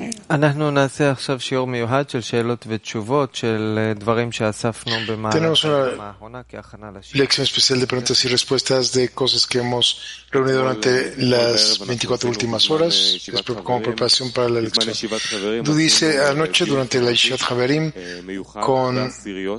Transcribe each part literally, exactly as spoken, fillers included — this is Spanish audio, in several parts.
אנחנו נעשה עכשיו שיעור מיוחד של שאלות ותשובות של דברים שאספנו במהלך האחרונה כהכנה לשיעור. Lección especial de preguntas y respuestas de cosas que hemos reunido durante las veinticuatro últimas horas, después como preparación para la lección. Tú dice, anoche durante la Yeshivat Haverim con,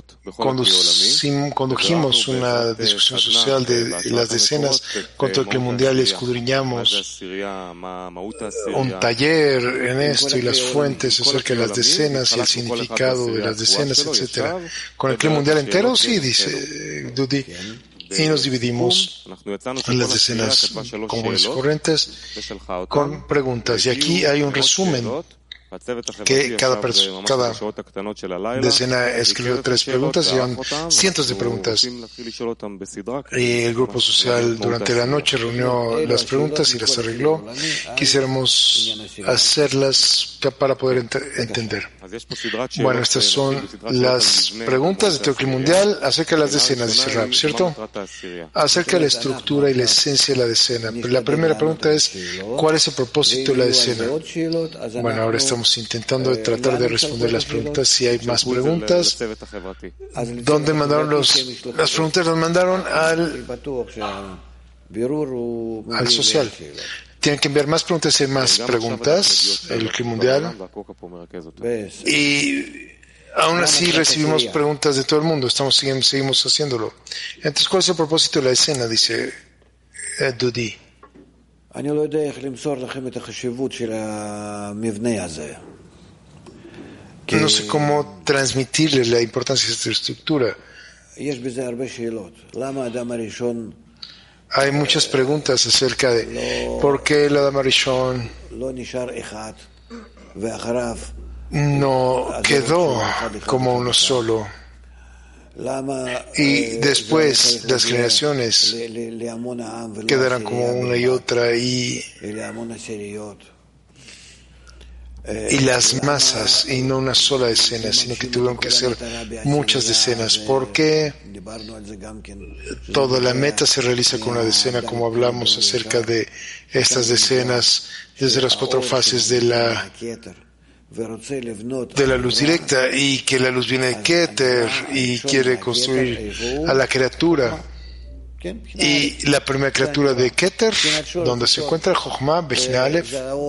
condujimos una discusión social de las decenas contra el que mundial y escudriñamos un taller en esto y las fuentes acerca de las decenas y el significado de las decenas, etcétera. Con el clima mundial entero, sí, dice Dudi, y nos dividimos en las decenas comunes corrientes con preguntas. Y aquí hay un resumen que cada, cada decena escribió tres preguntas y son cientos de preguntas. Y el grupo social durante la noche reunió las preguntas y las arregló. Quisiéramos hacerlas para poder ent entender. Bueno, estas son las preguntas de Teoclí Mundial acerca de las decenas, dice Rab, ¿cierto? Acerca de la estructura y la esencia de la decena. La primera pregunta es, ¿cuál es el propósito de la decena? Bueno, ahora estamos intentando tratar de responder las preguntas. Si hay más preguntas, ¿dónde mandaron los, las preguntas? Las mandaron al, al social. Tienen que enviar más preguntas y más preguntas, el Clima Mundial. Y aún así recibimos preguntas de todo el mundo. Estamos seguimos, seguimos haciéndolo. Entonces, ¿cuál es el propósito de la escena? Dice eh, Dudi. No sé cómo transmitirle la importancia de esta estructura. Hay muchas preguntas acerca de por qué el Adam Arishon no quedó como uno solo. Y después las generaciones quedarán como una y otra y, y las masas y no una sola decena, sino que tuvieron que ser muchas decenas porque toda la meta se realiza con una decena, como hablamos acerca de estas decenas desde las cuatro fases de la de la luz directa, y que la luz viene de Keter y quiere construir a la criatura. Y la primera criatura de Keter, donde se encuentra Jochma, Bejina Aleph,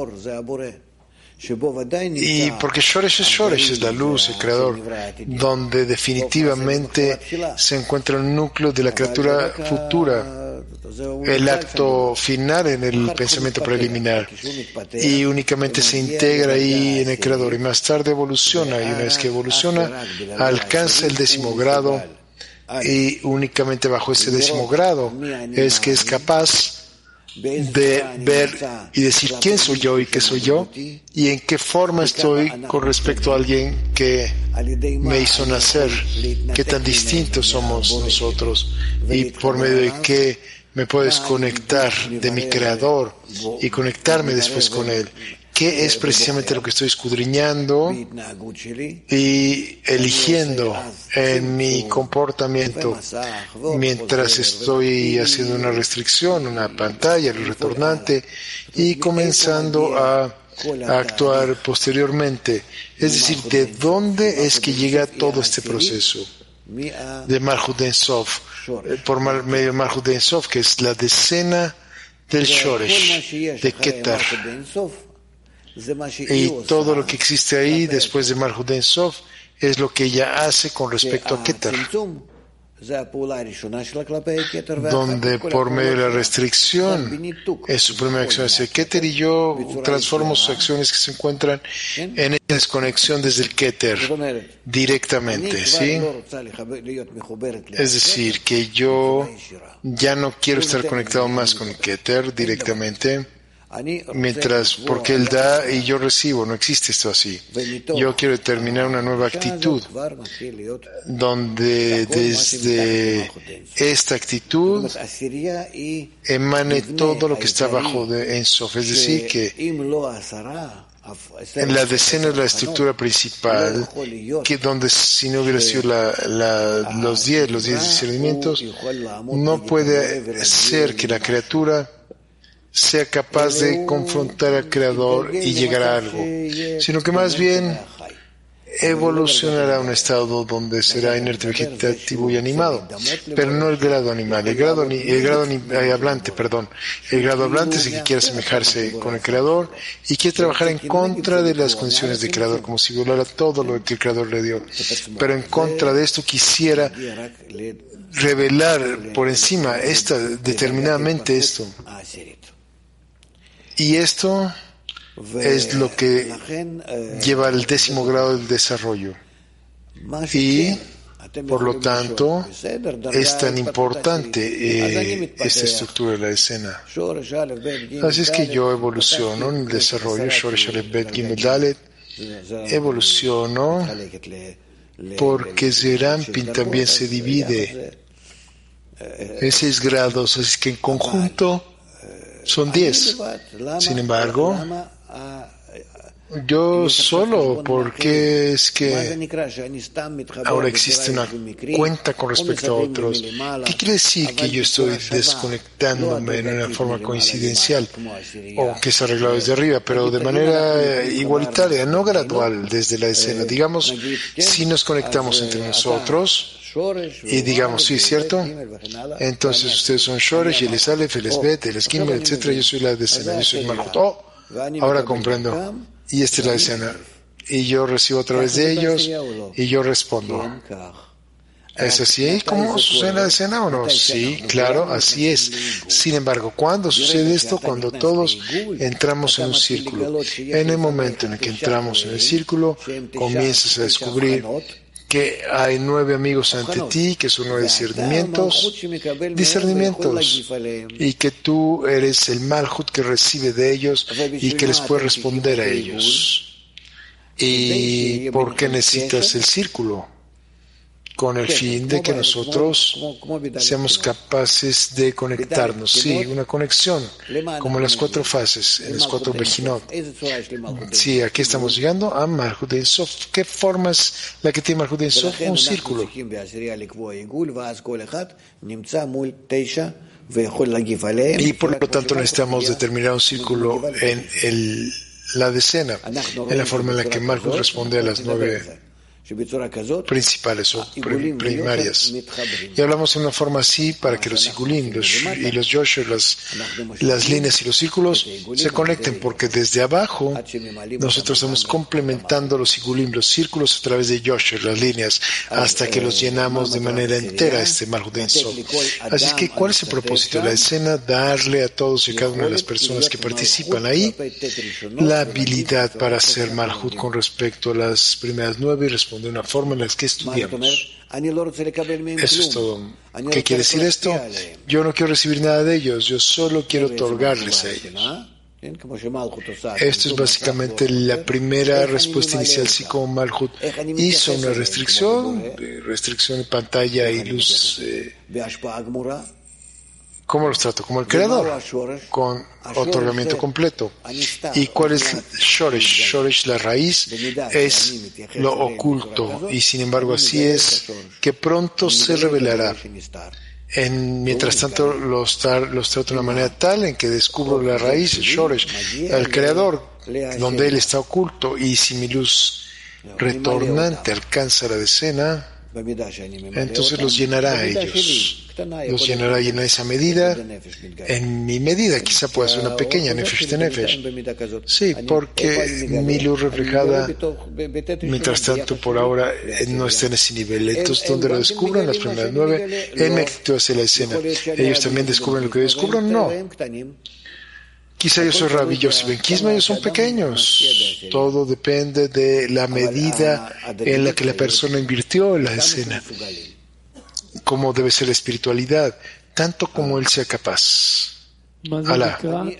y porque Shoresh es Shoresh, es la luz, el creador, donde definitivamente se encuentra el núcleo de la criatura futura, el acto final en el pensamiento preliminar, y únicamente se integra ahí en el creador y más tarde evoluciona, y una vez que evoluciona alcanza el décimo grado, y únicamente bajo ese décimo grado es que es capaz de ver y decir quién soy yo y qué soy yo y en qué forma estoy con respecto a alguien que me hizo nacer, qué tan distintos somos nosotros y por medio de qué me puedo desconectar de mi creador y conectarme después con él. ¿Qué es precisamente lo que estoy escudriñando y eligiendo en mi comportamiento mientras estoy haciendo una restricción, una pantalla, el retornante, y comenzando a, a actuar posteriormente? Es decir, ¿de dónde es que llega todo este proceso? De Malchut Ein Sof, por medio de Malchut Ein Sof, que es la decena del Shoresh, de Keter. Y todo lo que existe ahí después de Malchut Ein Sof es lo que ella hace con respecto a Keter, donde por medio de la restricción es su primera acción hacia Keter, y yo transformo sus acciones que se encuentran en esa desconexión desde el Keter directamente, ¿sí? Es decir, que yo ya no quiero estar conectado más con el Keter directamente, mientras, porque él da y yo recibo, no existe esto así. Yo quiero determinar una nueva actitud, donde desde esta actitud emane todo lo que está bajo de Ein Sof. Es decir, que en la decena es la estructura principal, que donde si no hubiera sido la, la, los diez, los diez discernimientos, no puede ser que la criatura sea capaz de confrontar al Creador y llegar a algo, sino que más bien evolucionará a un estado donde será inerte, vegetativo y animado, pero no el grado animal, el grado, el grado eh, hablante, perdón. El grado hablante es el que quiere asemejarse con el Creador y quiere trabajar en contra de las condiciones del Creador, como si violara todo lo que el Creador le dio. Pero en contra de esto quisiera revelar por encima esta, determinadamente esto. Y esto es lo que lleva al décimo grado del desarrollo. Y, por lo tanto, es tan importante eh, esta estructura de la escena. Así es que yo evoluciono en el desarrollo, Shoresh Aleph Bet Gimel Dalet, evoluciono porque Zerampin también se divide en seis grados, así que en conjunto son diez. Sin embargo, yo solo, porque es que ahora existe una cuenta con respecto a otros. ¿Qué quiere decir que yo estoy desconectándome en una forma coincidencial o que es arreglado desde arriba, pero de manera igualitaria, no gradual desde la escena? Digamos, si nos conectamos entre nosotros y digamos, sí, ¿cierto? Entonces ustedes son Shoresh, y les Aleph, les Bet, les Gimel, etcétera. Yo soy la decena, yo soy Malhut. Oh, ahora comprendo. Y esta es la escena. Y yo recibo a través de ellos y yo respondo. ¿Es así como sucede en la escena o no? Sí, claro, así es. Sin embargo, ¿cuándo sucede esto? Cuando todos entramos en un círculo. En el momento en el que entramos en el círculo, comienzas a descubrir que hay nueve amigos ante ti, que son nueve discernimientos, discernimientos, y que tú eres el Malhut que recibe de ellos y que les puede responder a ellos. ¿Y por qué necesitas el círculo? Con el fin de que nosotros seamos capaces de conectarnos. Sí, una conexión, como en las cuatro fases, en las cuatro Bejinot. Sí, aquí estamos llegando a Malhut Ein Sof. ¿Qué forma es la que tiene Malhut Ein Sof? Un círculo. Y por lo tanto necesitamos determinar un círculo en el, la decena, en la forma en la que Malhut responde a las nueve principales o primarias. Y hablamos en una forma así para que los sigulim los, y los yosher, las, las líneas y los círculos se conecten, porque desde abajo nosotros estamos complementando los sigulim, los círculos a través de yosher, las líneas, hasta que los llenamos de manera entera este Malhut Ein Sof. Así que, ¿cuál es el propósito de la escena? Darle a todos y cada una de las personas que participan ahí la habilidad para hacer Malhut con respecto a las primeras nueve y responder de una forma en la que estudiamos. Eso es todo. ¿Qué quiere decir esto? Yo no quiero recibir nada de ellos, yo solo quiero otorgarles a ellos. Esto es básicamente la primera respuesta inicial, así como Malhut hizo una restricción, restricción de pantalla y luz. Eh, ¿Cómo los trato? Como el Creador, con otorgamiento completo. ¿Y cuál es Shoresh? Shoresh, la raíz, es lo oculto, y sin embargo así es que pronto se revelará. En, mientras tanto los, tar, los trato de una manera tal en que descubro la raíz, el Shoresh, el Creador, donde Él está oculto, y si mi luz retornante alcanza la decena, entonces los llenará a ellos. Los llenará y en esa medida, en mi medida, quizá pueda ser una pequeña nefesh de nefesh. Sí, porque mi luz reflejada, mientras tanto, por ahora, no está en ese nivel. Entonces, donde lo descubran, las primeras nueve, él me actúa hacia la escena. ¿Ellos también descubren lo que descubran? No. Quizá yo soy Rabbi Yossi Ben Kisma, ellos son pequeños. Todo depende de la medida en la que la persona invirtió en la escena. Cómo debe ser la espiritualidad, tanto como él sea capaz. Alá.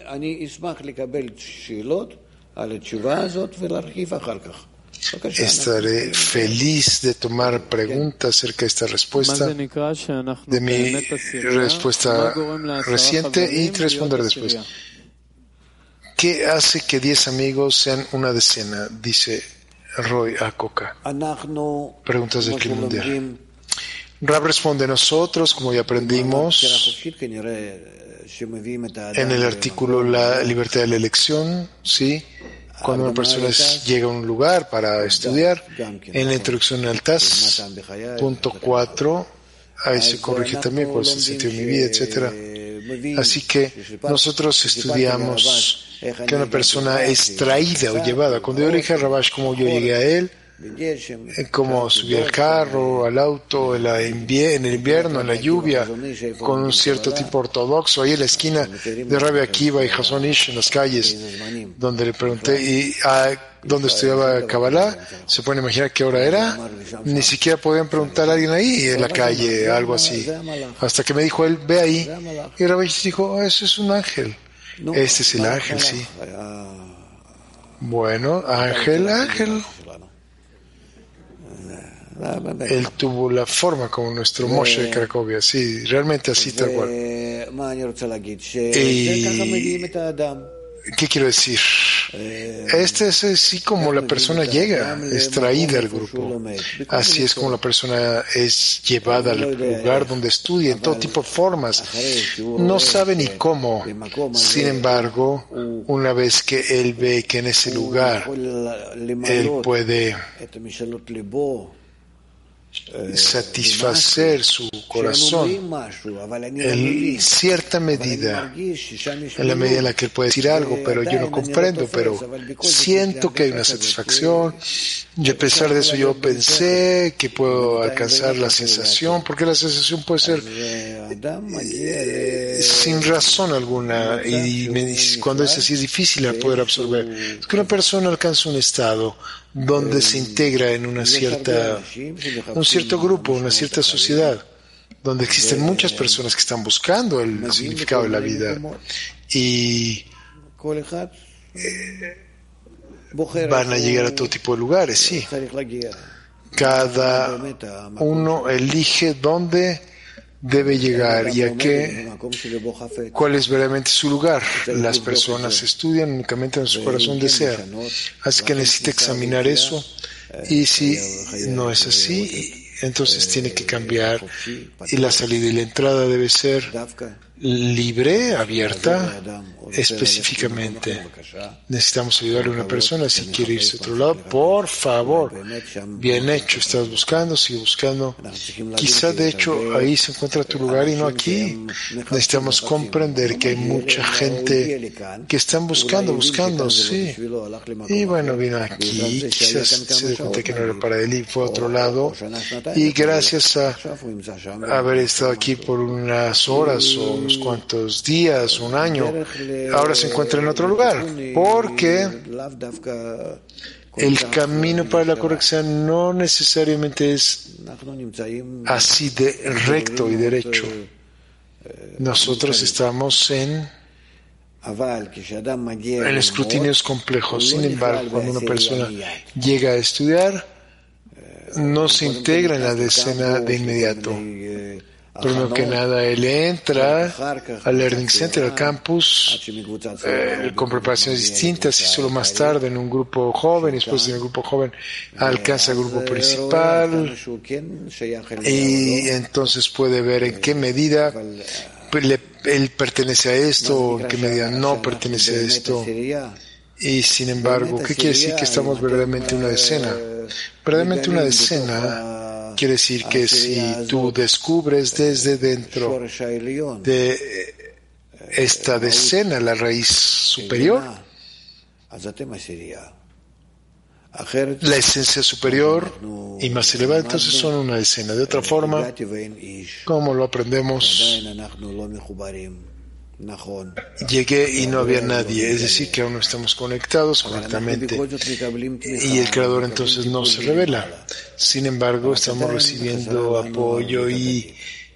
Estaré feliz de tomar preguntas acerca de esta respuesta, de mi respuesta reciente, y responder después. ¿Qué hace que diez amigos sean una decena? Dice Roy Acoca. Preguntas del clima mundial. Rab responde, nosotros, como ya aprendimos en el artículo La libertad de la elección, ¿sí? Cuando una persona llega a un lugar para estudiar, en la introducción al T A S, punto cuatro, ahí se corrige también cuál es el sentido de mi vida, etcétera. Así que nosotros estudiamos que una persona es traída o llevada. Cuando yo le dije a Rabash cómo yo llegué a él, cómo subí al carro, al auto, en, la invie- en el invierno, en la lluvia, con un cierto tipo ortodoxo, ahí en la esquina de Rabbi Akiva y Hazon Ish, en las calles, donde le pregunté, ¿y a dónde estudiaba Kabbalah? ¿Se pueden imaginar qué hora era? Ni siquiera podían preguntar a alguien ahí en la calle, algo así. Hasta que me dijo él, ve ahí. Y Rabbi dijo, oh, eso es un ángel. Este es el ángel, sí. Bueno, ángel, ángel. Él tuvo la forma como nuestro Moshe de Cracovia, sí, realmente así tal cual. Y, ¿qué quiero decir? Este es así como la persona llega, es traída al grupo. Así es como la persona es llevada al lugar donde estudia, en todo tipo de formas. No sabe ni cómo. Sin embargo, una vez que él ve que en ese lugar él puede satisfacer su corazón en cierta medida, en la medida en la que él puede decir algo, pero yo no comprendo, pero siento que hay una satisfacción, y a pesar de eso yo pensé que puedo alcanzar la sensación, porque la sensación puede ser eh, sin razón alguna, y me, cuando es así es difícil de poder absorber. Es que una persona alcanza un estado donde se integra en una cierta, un cierto grupo, una cierta sociedad, donde existen muchas personas que están buscando el significado de la vida y eh, van a llegar a todo tipo de lugares, sí. Cada uno elige dónde debe llegar y a qué, cuál es verdaderamente su lugar. Las personas estudian únicamente en su corazón desea, así que necesita examinar eso, y si no es así, entonces tiene que cambiar, y la salida y la entrada debe ser libre, abierta, específicamente. Necesitamos ayudarle a una persona si quiere irse a otro lado, por favor, bien hecho, estás buscando, sigue buscando, quizá de hecho ahí se encuentra tu lugar y no aquí. Necesitamos comprender que hay mucha gente que están buscando, buscando, sí, y bueno, vino aquí, quizás se dio cuenta que no era para él y fue a otro lado, y gracias a haber estado aquí por unas horas o unos cuantos días, un año, ahora se encuentra en otro lugar, porque el camino para la corrección no necesariamente es así de recto y derecho. Nosotros estamos en en escrutinios complejos. Sin embargo, cuando una persona llega a estudiar, no se integra en la decena de inmediato. Primero que nada, él entra al Learning Center, al campus, eh, con preparaciones distintas, y solo más tarde en un grupo joven, y después en el grupo joven alcanza el grupo principal, y entonces puede ver en qué medida le, él pertenece a esto o en qué medida no pertenece a esto. Y sin embargo, ¿qué quiere decir que estamos verdaderamente en una decena? Verdaderamente una decena quiere decir que si tú descubres desde dentro de esta decena la raíz superior, la esencia superior y más elevada, entonces son una decena. De otra forma, como lo aprendemos, llegué y no había nadie, es decir, que aún no estamos conectados correctamente, y el Creador entonces no se revela. Sin embargo, estamos recibiendo apoyo y,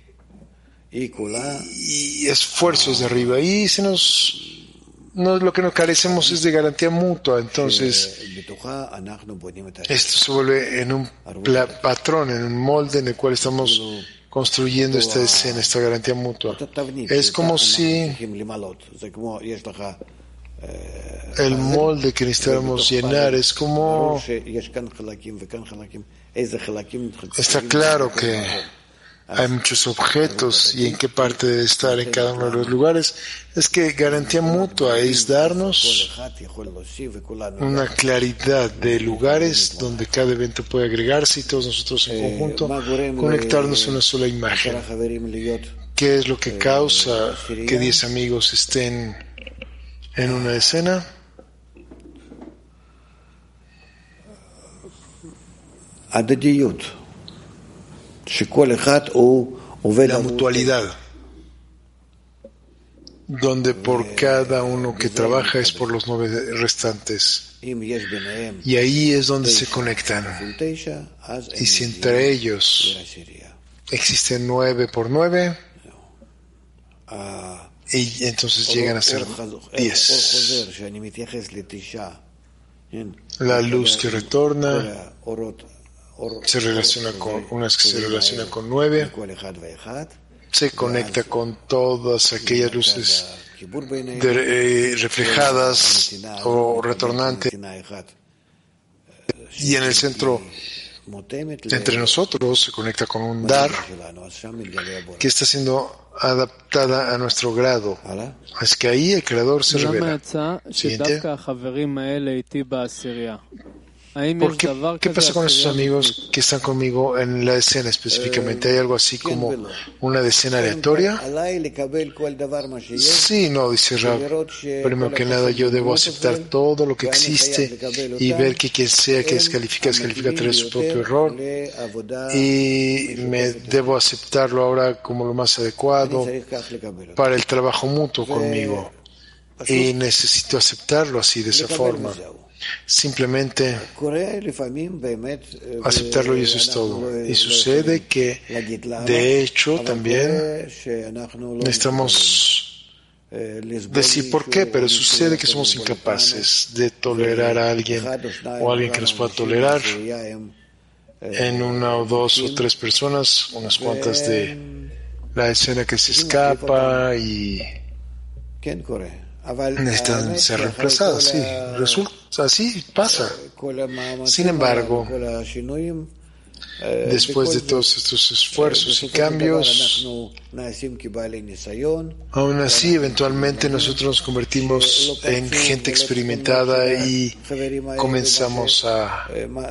y esfuerzos de arriba, y se nos, no, lo que nos carecemos es de garantía mutua. Entonces esto se vuelve en un patrón, en un molde en el cual estamos construyendo esta escena, esta garantía mutua. Es como si el molde que necesitamos llenar es como... Está claro que hay muchos objetos y en qué parte debe estar en cada uno de los lugares. Es que garantía mutua es darnos una claridad de lugares donde cada evento puede agregarse y todos nosotros en conjunto conectarnos en una sola imagen. ¿Qué es lo que causa que diez amigos estén en una escena? La mutualidad, donde por cada uno que trabaja es por los nueve restantes. Y ahí es donde se conectan. Y si entre ellos existen nueve por nueve, y entonces llegan a ser diez. La luz que retorna se relaciona con unas que se relaciona con nueve, se conecta con todas aquellas luces de, eh, reflejadas o retornantes, y en el centro entre nosotros se conecta con un dar que está siendo adaptada a nuestro grado. Es que ahí el creador se revela. Siguiente. ¿Por qué, ¿Qué pasa con esos amigos que están conmigo en la escena específicamente? ¿Hay algo así como una decena aleatoria? Sí, no, dice Rab. Primero que nada, yo debo aceptar todo lo que existe y ver que quien sea que descalifica, descalifica a través de su propio error. Y me debo aceptarlo ahora como lo más adecuado para el trabajo mutuo conmigo. Y necesito aceptarlo así, de esa forma. Simplemente aceptarlo y eso es todo. Y sucede que, de hecho, también necesitamos decir por qué, pero sucede que somos incapaces de tolerar a alguien o a alguien que nos pueda tolerar en una o dos o tres personas, unas cuantas de la escena que se escapa y necesitan ser reemplazadas, sí, resulta, así pasa. Sin embargo, después de todos estos esfuerzos y cambios, aún así, eventualmente nosotros nos convertimos en gente experimentada y comenzamos a,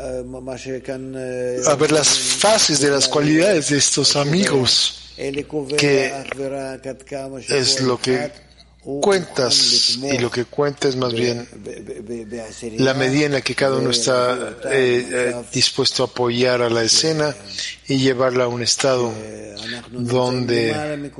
a ver las fases de las cualidades de estos amigos, que es lo que cuentas, y lo que cuenta es más bien la medida en la que cada uno está eh, eh, dispuesto a apoyar a la escena y llevarla a un estado donde,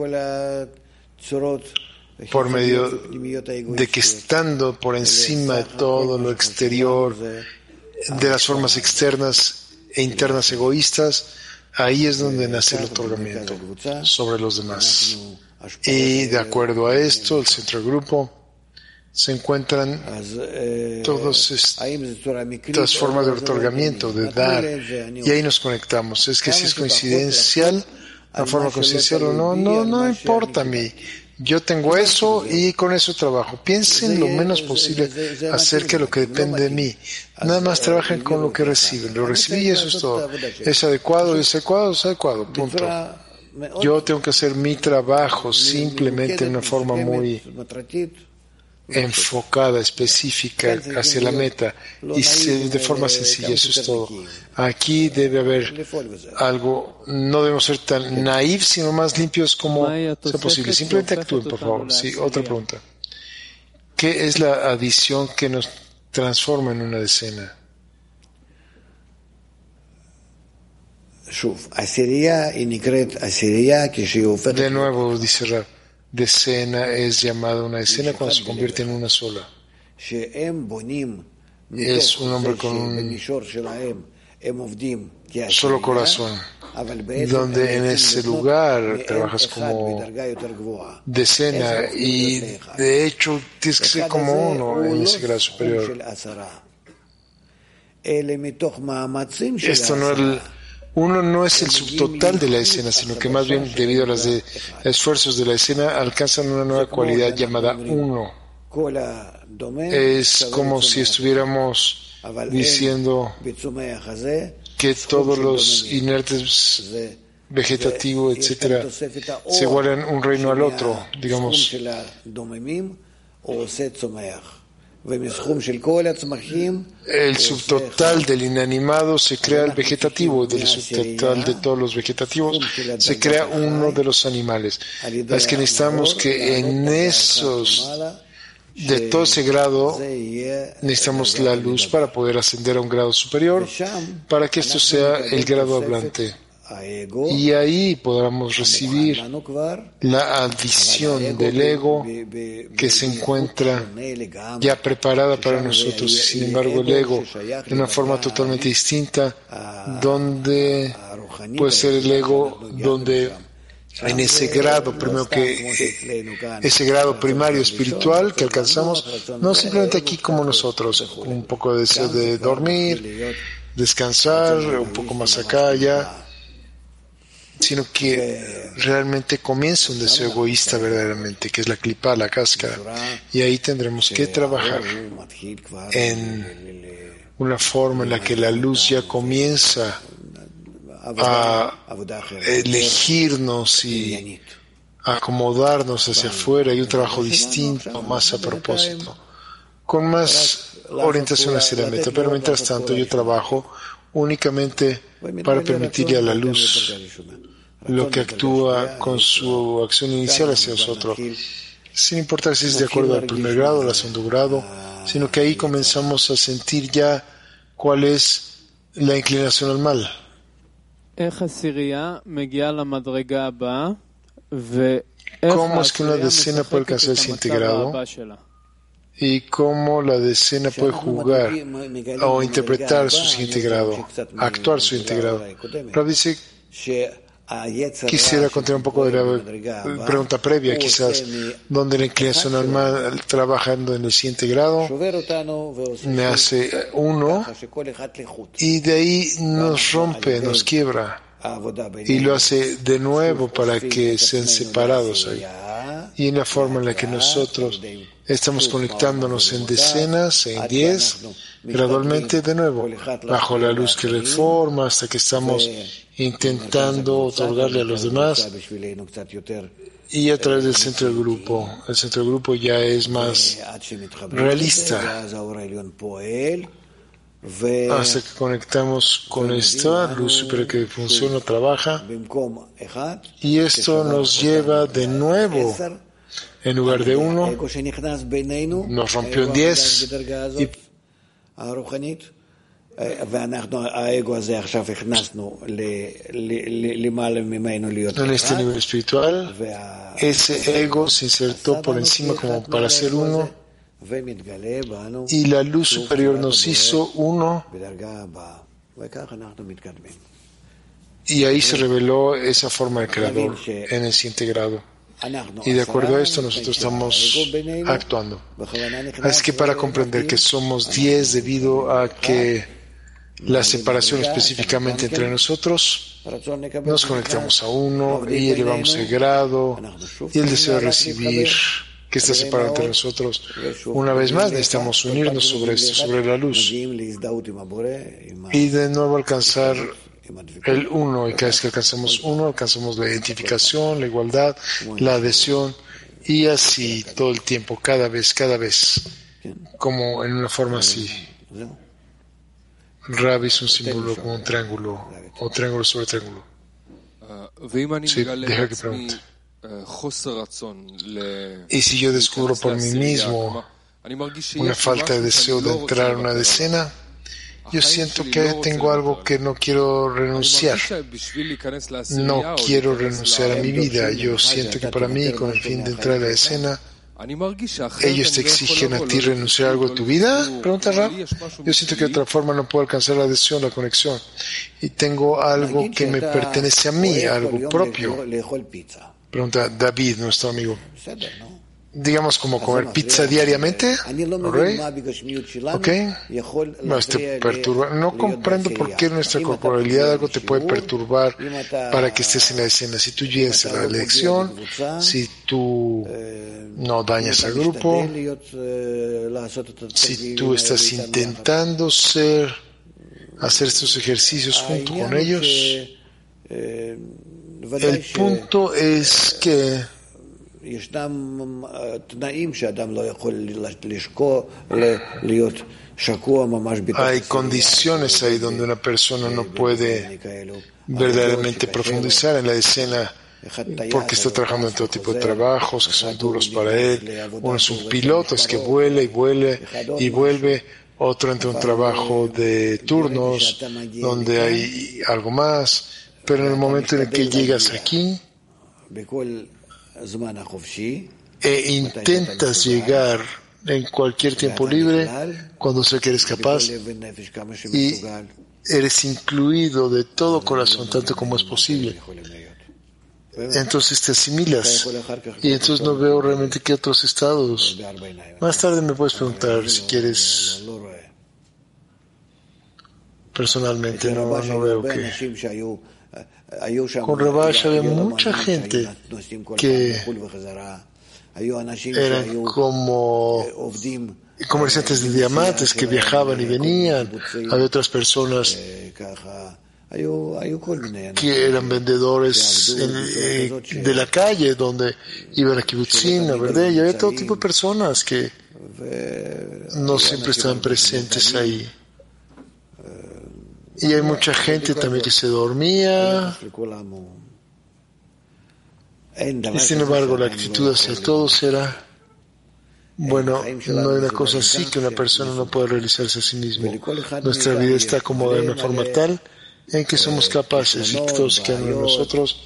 por medio de que estando por encima de todo lo exterior, de las formas externas e internas egoístas, ahí es donde nace el otorgamiento sobre los demás. Y de acuerdo a esto, el centro del grupo, se encuentran todas estas formas de otorgamiento, de dar, y ahí nos conectamos. Es que si es coincidencial, la forma coincidencial o no, no, no importa a mí. Yo tengo eso y con eso trabajo. Piensen lo menos posible acerca de lo que depende de mí. Nada más trabajen con lo que reciben. Lo recibí y eso es todo. Es adecuado, es adecuado, es adecuado. Punto. Yo tengo que hacer mi trabajo simplemente de una forma muy enfocada, específica hacia la meta y de forma sencilla, eso es todo. Aquí debe haber algo, no debemos ser tan naivos, sino más limpios como sea posible. Simplemente actúen, por favor. Sí, otra pregunta. ¿Qué es la adición que nos transforma en una decena? De nuevo, dice Rab, decena es llamada una decena cuando se convierte en una sola. Es un hombre con un solo corazón, donde en ese lugar trabajas como decena y de hecho tienes que ser como uno en ese grado superior. Esto no es el Uno no es el subtotal de la escena, sino que más bien, debido a los de, esfuerzos de la escena, alcanzan una nueva cualidad llamada uno. Es como si estuviéramos diciendo que todos los inertes vegetativo, etcétera, se igualan un reino al otro, digamos. El subtotal del inanimado se crea el vegetativo, y del subtotal de todos los vegetativos se crea uno de los animales. Es que necesitamos que en esos, de todo ese grado, necesitamos la luz para poder ascender a un grado superior, para que esto sea el grado hablante. Y ahí podamos recibir la adición del ego que se encuentra ya preparada para nosotros. Y sin embargo, el ego, de una forma totalmente distinta, donde puede ser el ego, donde en ese grado, primero que ese grado primario espiritual que alcanzamos, no simplemente aquí como nosotros, con un poco de deseo de dormir, descansar, un poco más acá, allá, sino que realmente comienza un deseo egoísta verdaderamente, que es la clipa, la cáscara, y ahí tendremos que trabajar en una forma en la que la luz ya comienza a elegirnos y acomodarnos hacia afuera, y un trabajo distinto, más a propósito, con más orientación hacia la meta. Pero mientras tanto yo trabajo únicamente para permitirle a la luz lo que actúa con su acción inicial hacia nosotros, sin importar si es de acuerdo al primer grado o al segundo grado, sino que ahí comenzamos a sentir ya cuál es la inclinación al mal. ¿Cómo es que una decena puede alcanzar el siguiente grado? Y cómo la decena puede jugar o interpretar su siguiente grado, actuar su siguiente grado. Rav dice, quisiera contar un poco de la pregunta previa, quizás, donde la inclinación al mal trabajando en el siguiente grado me hace uno, y de ahí nos rompe, nos quiebra, y lo hace de nuevo para que sean separados ahí. Y en la forma en la que nosotros estamos conectándonos en decenas, en diez, gradualmente de nuevo, bajo la luz que reforma, hasta que estamos intentando otorgarle a los demás, y a través del centro del grupo. El centro del grupo ya es más realista, hasta que conectamos con esta luz superior que funciona, trabaja, y esto nos lleva de nuevo, en lugar de uno, nos rompió en diez, y en este nivel espiritual, ese ego se insertó por encima como para ser uno, y la luz superior nos hizo uno, y ahí se reveló esa forma del Creador en el siguiente grado. Y de acuerdo a esto nosotros estamos actuando. Así que para comprender que somos diez debido a que la separación específicamente entre nosotros, nos conectamos a uno y elevamos el grado y el deseo de recibir que está separado entre nosotros. Una vez más necesitamos unirnos sobre esto, sobre la luz, y de nuevo alcanzar el uno, y cada vez que alcanzamos uno, alcanzamos la identificación, la igualdad, la adhesión, y así todo el tiempo, cada vez, cada vez, como en una forma así. Rav es un símbolo como un triángulo, o triángulo sobre triángulo. Sí, deja que pregunte. Y si yo descubro por mí mismo una falta de deseo de entrar a una decena, yo siento que tengo algo que no quiero renunciar. No quiero renunciar a mi vida. Yo siento que para mí, con el fin de entrar a la escena, ¿ellos te exigen a ti renunciar a algo de tu vida? Pregunta Rav. Yo siento que de otra forma no puedo alcanzar la adhesión, la conexión. Y tengo algo que me pertenece a mí, algo propio. Pregunta David, nuestro amigo. Digamos, como comer pizza diariamente, ¿ok? No, te perturba. No comprendo por qué nuestra corporalidad algo te puede perturbar para que estés en la escena. Si tú llegas a la elección, si tú no dañas al grupo, si tú estás intentando ser, hacer estos ejercicios junto con ellos, El punto es que hay condiciones ahí donde una persona no puede verdaderamente profundizar en la escena porque está trabajando en todo tipo de trabajos que son duros para él. Uno es un piloto, es que vuela y vuela y vuelve. Otro entre un trabajo de turnos donde hay algo más. Pero en el momento en el que llegas aquí e intentas llegar en cualquier tiempo libre, cuando sé que eres capaz y eres incluido de todo corazón, tanto como es posible, entonces te asimilas y entonces no veo realmente qué otros estados. Más tarde me puedes preguntar si quieres. Personalmente no, no veo que con Rabash había mucha gente que eran como comerciantes de diamantes que viajaban y venían. Había otras personas que eran vendedores en, de la calle donde iban a Kibbutzim, a Verde, y había todo tipo de personas que no siempre estaban presentes ahí. Y hay mucha gente también que se dormía. Y sin embargo, la actitud hacia todos era, bueno, no hay una cosa así que una persona no puede realizarse a sí mismo. Nuestra vida está acomodada de una forma tal en que somos capaces y que todos quedan en nosotros.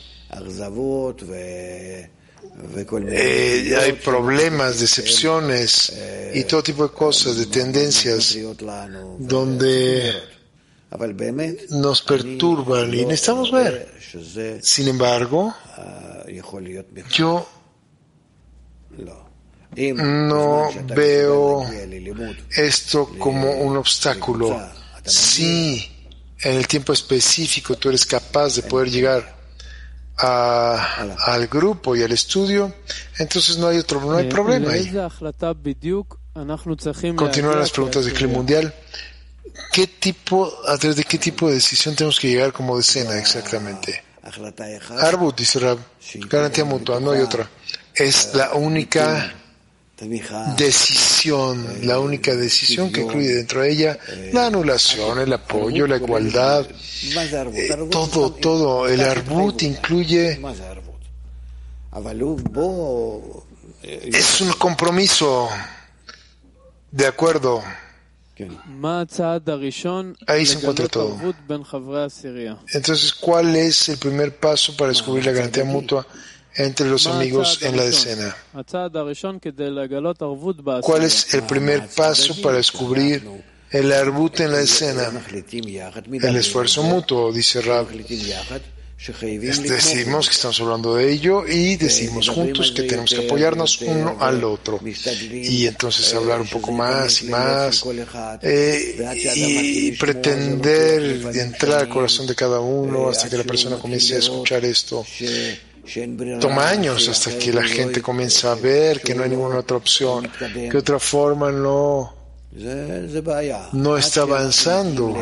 Eh, hay problemas, decepciones y todo tipo de cosas, de tendencias, donde nos perturban y necesitamos ver. Sin embargo, yo no veo esto como un obstáculo. Si en el tiempo específico tú eres capaz de poder llegar a, al grupo y al estudio, entonces no hay otro, no hay problema ahí. Continúan las preguntas del Clima Mundial. ¿Qué tipo, a través de qué tipo de decisión tenemos que llegar como decena exactamente? Arbut, dice Rab, garantía mutua, no hay otra. Es la única decisión, la única decisión que incluye dentro de ella la anulación, el apoyo, la igualdad, eh, todo, todo. El Arbut incluye, es un compromiso de acuerdo. Ahí se encuentra todo. Entonces, ¿cuál es el primer paso para descubrir la garantía mutua entre los amigos en la decena? ¿Cuál es el primer paso para descubrir el arbut en la decena? El esfuerzo mutuo, dice Rab. Decimos que estamos hablando de ello y decimos juntos que tenemos que apoyarnos uno al otro y entonces hablar un poco más y más eh, y pretender entrar al corazón de cada uno hasta que la persona comience a escuchar esto. Toma años hasta que la gente comienza a ver que no hay ninguna otra opción, que otra forma no, no está avanzando.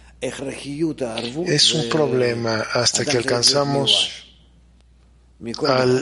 Es un problema hasta que alcanzamos al,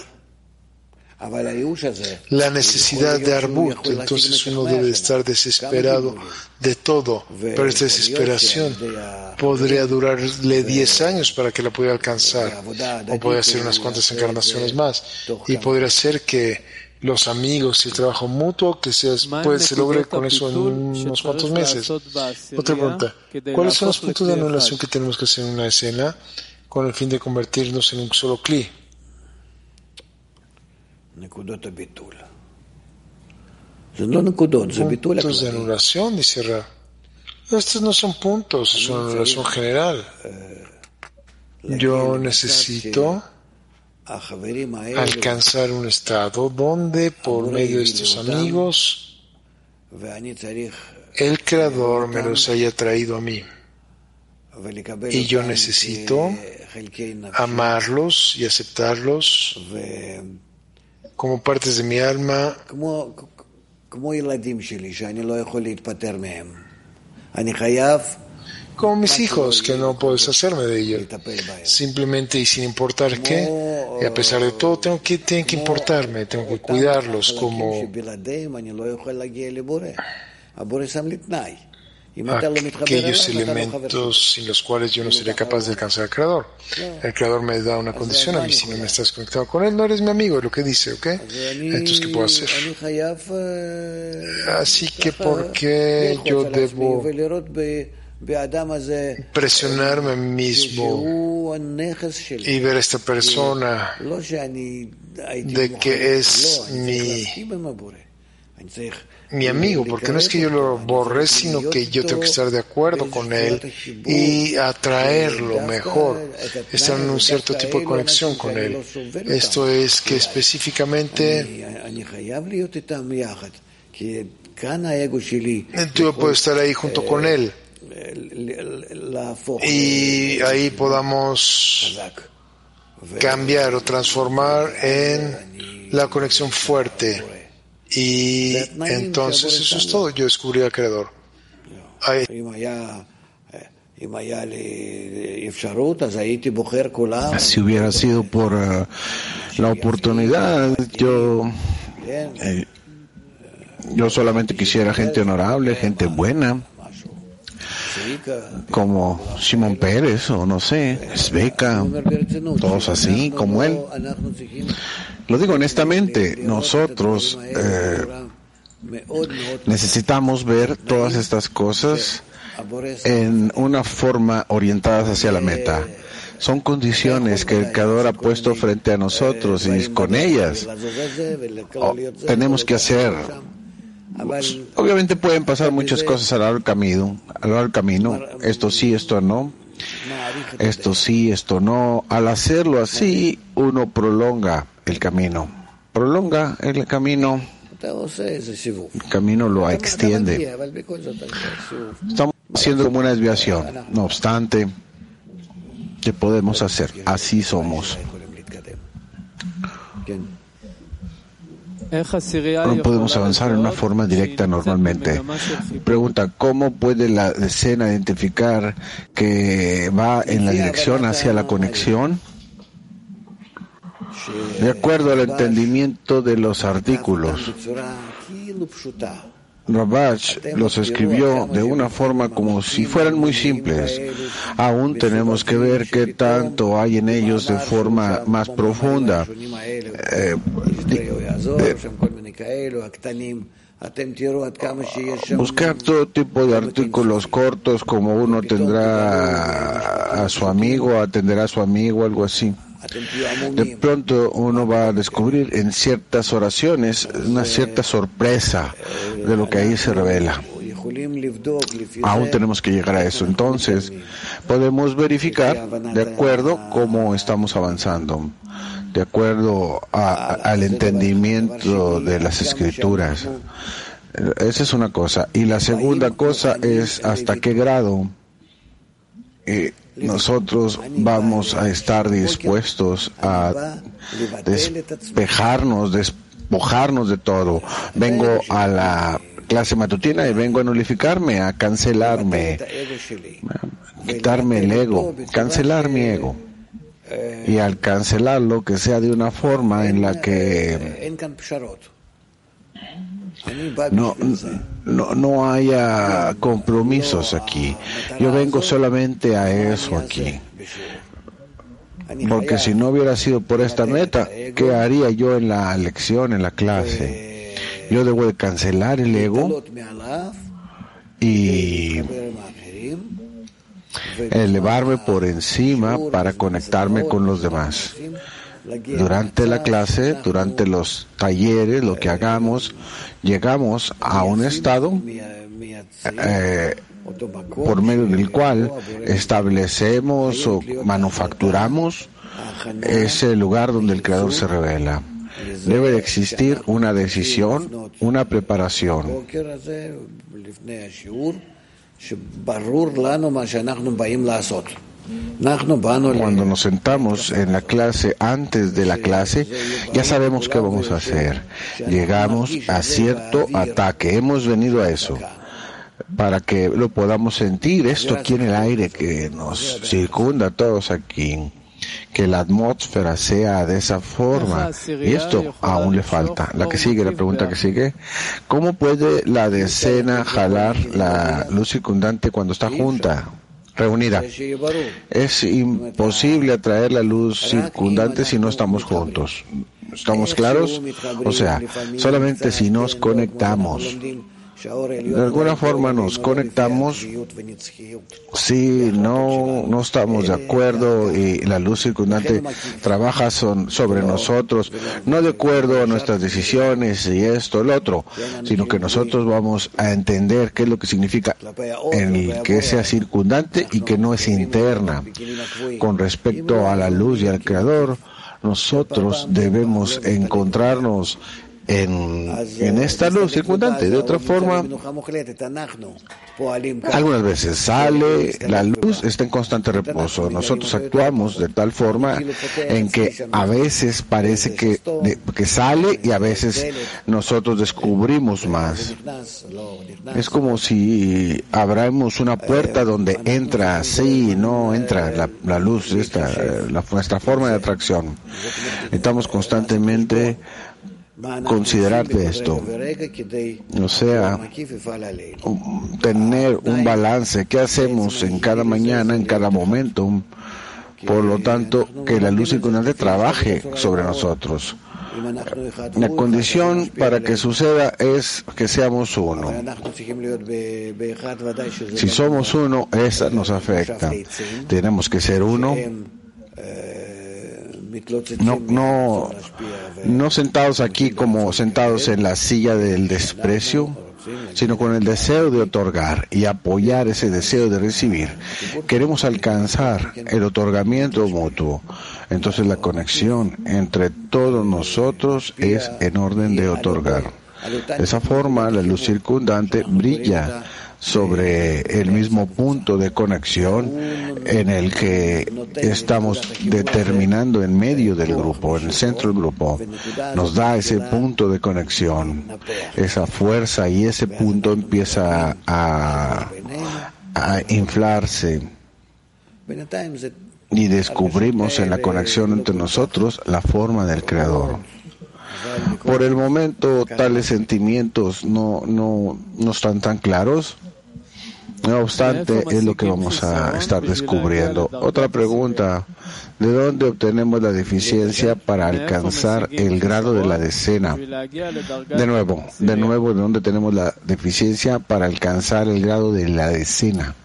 la necesidad de arbut. Entonces uno debe estar desesperado de todo, pero esta desesperación podría durarle diez años para que la pudiera alcanzar, o podría ser unas cuantas encarnaciones más, y podría ser que los amigos y el trabajo mutuo que se, pues, se logre con eso en unos cuantos meses. Otra pregunta, ¿cuáles son los puntos de anulación que tenemos que hacer en una escena con el fin de convertirnos en un solo cli? Puntos de anulación, dice Ra. Estos no son puntos, es una anulación general. Yo necesito alcanzar un estado donde por medio de estos amigos el Creador me los haya traído a mí y yo necesito amarlos y aceptarlos como partes de mi alma, como mis hijos, que no puedo deshacerme de ellos. Simplemente y sin importar qué, y a pesar de todo, tengo que, tienen que importarme, tengo que cuidarlos como aquellos elementos sin los cuales yo no sería capaz de alcanzar al Creador. El Creador me da una condición a mí, si no me estás conectado con Él, no eres mi amigo, es lo que dice, ¿ok? Entonces, ¿qué puedo hacer? Así que, ¿por qué yo debo presionarme a mí mismo y ver a esta persona de que es mi mi amigo? Porque no es que yo lo borré, sino que yo tengo que estar de acuerdo con él y atraerlo mejor, estar en un cierto tipo de conexión con él. Esto es que específicamente yo puedo estar ahí junto con él y ahí podamos cambiar o transformar en la conexión fuerte. Y entonces eso es todo. Yo descubrí al Creador. Ahí. Si hubiera sido por uh, la oportunidad, yo eh, yo solamente quisiera gente honorable, gente buena, como Shimon Pérez o no sé, Zveka, todos así como él. Lo digo honestamente, nosotros eh, necesitamos ver todas estas cosas en una forma orientadas hacia la meta. Son condiciones que el Creador ha puesto frente a nosotros y con ellas oh, tenemos que hacer. Pues, obviamente pueden pasar muchas cosas a lo largo del camino, a lo largo del camino, esto sí, esto no, esto sí, esto no. Al hacerlo así, uno prolonga el camino, prolonga el camino, el camino lo extiende. Estamos haciendo como una desviación, no obstante, ¿qué podemos hacer? Así somos. No podemos avanzar en una forma directa normalmente. Pregunta, ¿cómo puede la escena identificar que va en la dirección hacia la conexión? De acuerdo al entendimiento de los artículos, Rabash los escribió de una forma como si fueran muy simples. Aún tenemos que ver qué tanto hay en ellos de forma más profunda. Eh, eh, buscar todo tipo de artículos cortos, como uno tendrá a su amigo, atenderá a su amigo, algo así. De pronto uno va a descubrir en ciertas oraciones una cierta sorpresa de lo que ahí se revela. Aún tenemos que llegar a eso. Entonces podemos verificar de acuerdo cómo estamos avanzando, de acuerdo a, a, al entendimiento de las escrituras. Esa es una cosa. Y la segunda cosa es hasta qué grado eh, nosotros vamos a estar dispuestos a despejarnos, despojarnos de todo. Vengo a la clase matutina y vengo a nulificarme, a cancelarme, a quitarme el ego, cancelar mi ego. Y al cancelarlo, que sea de una forma en la que no, no, no haya compromisos aquí. Yo vengo solamente a eso aquí. Porque si no hubiera sido por esta meta, ¿qué haría yo en la lección, en la clase? Yo debo de cancelar el ego y elevarme por encima para conectarme con los demás. Durante la clase, durante los talleres, lo que hagamos, llegamos a un estado eh, por medio del cual establecemos o manufacturamos ese lugar donde el Creador se revela. Debe de existir una decisión, una preparación. Cuando nos sentamos en la clase, antes de la clase, ya sabemos qué vamos a hacer. Llegamos a cierto ataque. Hemos venido a eso. para que lo podamos sentir esto aquí en el aire que nos circunda a todos aquí, que la atmósfera sea de esa forma, y esto aún le falta. La que sigue, la pregunta que sigue: ¿cómo puede la decena jalar la luz circundante cuando está junta, reunida? Es imposible atraer la luz circundante si no estamos juntos. ¿Estamos claros? O sea, solamente si nos conectamos. De alguna forma nos conectamos si no, no estamos de acuerdo y la luz circundante trabaja son, sobre nosotros, no de acuerdo a nuestras decisiones y esto, el otro, sino que nosotros vamos a entender qué es lo que significa el que sea circundante y que no es interna. Con respecto a la luz y al Creador, nosotros debemos encontrarnos En, en esta luz circundante. De otra forma, algunas veces sale, la luz está en constante reposo. Nosotros actuamos de tal forma en que a veces parece que, de, que sale y a veces nosotros descubrimos más. Es como si abramos una puerta donde entra, sí, no entra la, la luz, esta, la, nuestra forma de atracción. Estamos constantemente considerar de esto, o sea, tener un balance. ¿Qué hacemos en cada mañana, en cada momento? Por lo tanto, que la luz circundante trabaje sobre nosotros. La condición para que suceda es que seamos uno. Si somos uno, esa nos afecta. Tenemos que ser uno. No, no, no sentados aquí como sentados en la silla del desprecio, sino con el deseo de otorgar y apoyar ese deseo de recibir. Queremos alcanzar el otorgamiento mutuo. Entonces la conexión entre todos nosotros es en orden de otorgar. De esa forma la luz circundante brilla sobre el mismo punto de conexión en el que estamos determinando en medio del grupo, en el centro del grupo. Nos da ese punto de conexión, esa fuerza, y ese punto empieza a, a inflarse. Y descubrimos en la conexión entre nosotros la forma del Creador. Por el momento, tales sentimientos no, no, no están tan claros. No obstante, es lo que vamos a estar descubriendo. Otra pregunta: ¿de dónde obtenemos la deficiencia para alcanzar el grado de la decena? De nuevo, de nuevo, ¿de dónde tenemos la deficiencia para alcanzar el grado de la decena?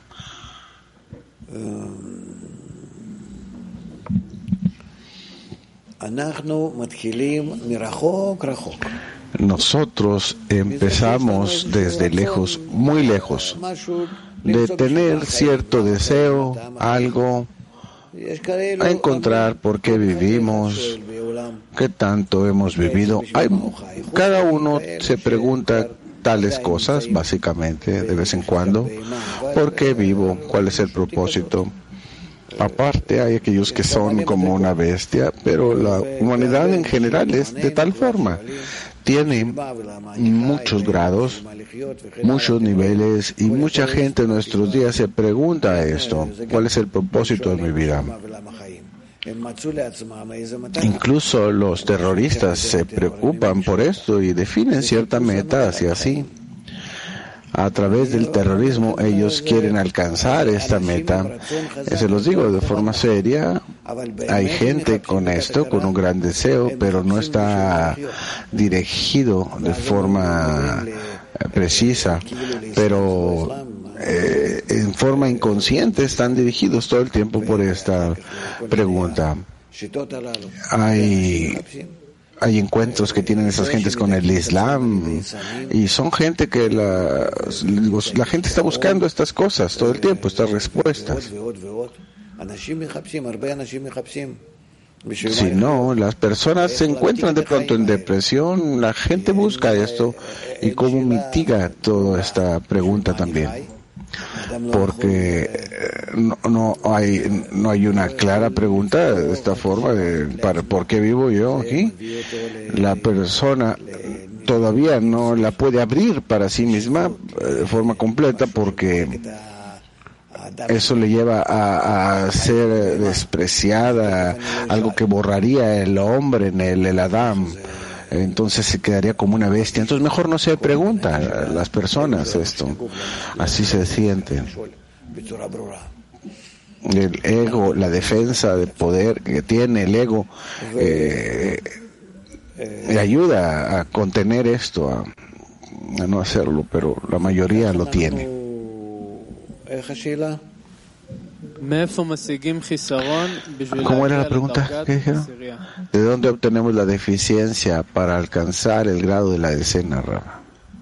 Nosotros empezamos desde lejos, muy lejos, de tener cierto deseo, algo, a encontrar por qué vivimos, qué tanto hemos vivido. Hay, cada uno se pregunta tales cosas, básicamente, de vez en cuando. ¿Por qué vivo? ¿Cuál es el propósito? Aparte, hay aquellos que son como una bestia, pero la humanidad en general es de tal forma. Tiene muchos grados, muchos niveles, y mucha gente en nuestros días se pregunta esto: ¿cuál es el propósito de mi vida? Incluso los terroristas se preocupan por esto y definen cierta meta hacia sí. A través del terrorismo ellos quieren alcanzar esta meta. Se los digo de forma seria. Hay gente con esto, con un gran deseo, pero no está dirigido de forma precisa. Pero eh, en forma inconsciente están dirigidos todo el tiempo por esta pregunta. Hay Hay encuentros que tienen esas gentes con el Islam, y son gente que la, la gente está buscando estas cosas todo el tiempo, estas respuestas. Si no, las personas se encuentran de pronto en depresión, la gente busca esto. ¿Y cómo mitiga toda esta pregunta también? Porque no, no hay no hay una clara pregunta de esta forma de para, ¿por qué vivo yo aquí? La persona todavía no la puede abrir para sí misma de forma completa, porque eso le lleva a, a ser despreciada, algo que borraría el hombre en el, el Adán. Entonces se quedaría como una bestia. Entonces mejor no se pregunta a las personas esto. Así se sienten. El ego, la defensa de poder que tiene el ego, eh, le ayuda a contener esto, a, a no hacerlo, pero la mayoría lo tiene. ¿Cómo era la pregunta? ¿Qué dijeron? ¿De dónde obtenemos la deficiencia para alcanzar el grado de la decena, Rab?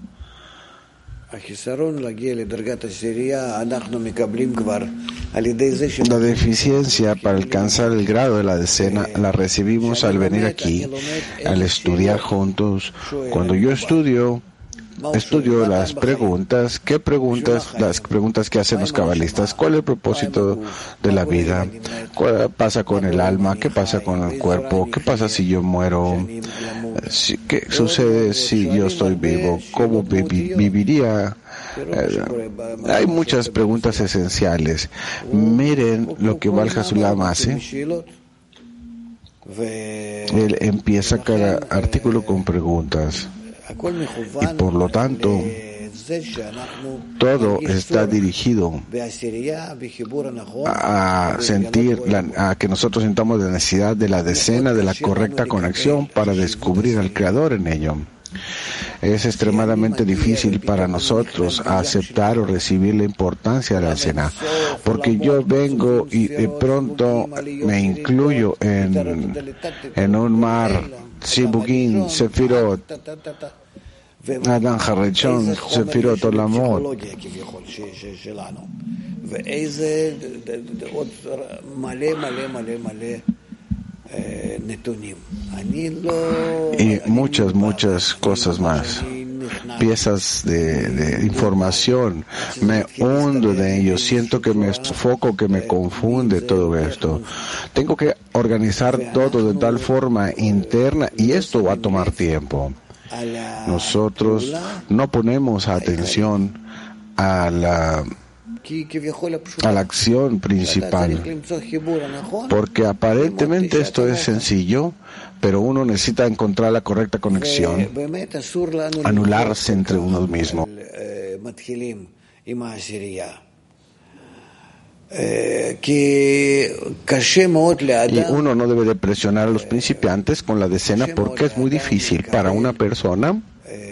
La deficiencia para alcanzar el grado de la decena la recibimos al venir aquí, al estudiar juntos. Cuando yo estudio, estudio las preguntas. ¿Qué preguntas? Las preguntas que hacen los cabalistas. ¿Cuál es el propósito de la vida? ¿Qué pasa con el alma? ¿Qué pasa con el cuerpo? ¿Qué pasa si yo muero? ¿Qué sucede si yo estoy vivo? ¿Cómo vivi- viviría? Eh, hay muchas preguntas esenciales. Miren lo que Baal HaSulam hace. Él empieza cada artículo con preguntas. Y por lo tanto, todo está dirigido a sentir, la, a que nosotros sintamos la necesidad de la decena, de la correcta conexión para descubrir al Creador en ello. Es extremadamente difícil para nosotros aceptar o recibir la importancia de la decena, porque yo vengo y de pronto me incluyo en, en un mar, Sibugin, Sefirot, Adán Harrechon, Sefirot Olamot. Y muchas, muchas cosas más. Piezas de, de información. Me hundo de ellos. Siento que me sofoco, que me confunde todo esto. Tengo que organizar todo de tal forma interna y esto va a tomar tiempo. Nosotros no ponemos atención a la a la acción principal, porque aparentemente esto es sencillo, pero uno necesita encontrar la correcta conexión, anularse entre uno mismo. Y uno no debe de presionar a los principiantes con la decena, porque es muy difícil para una persona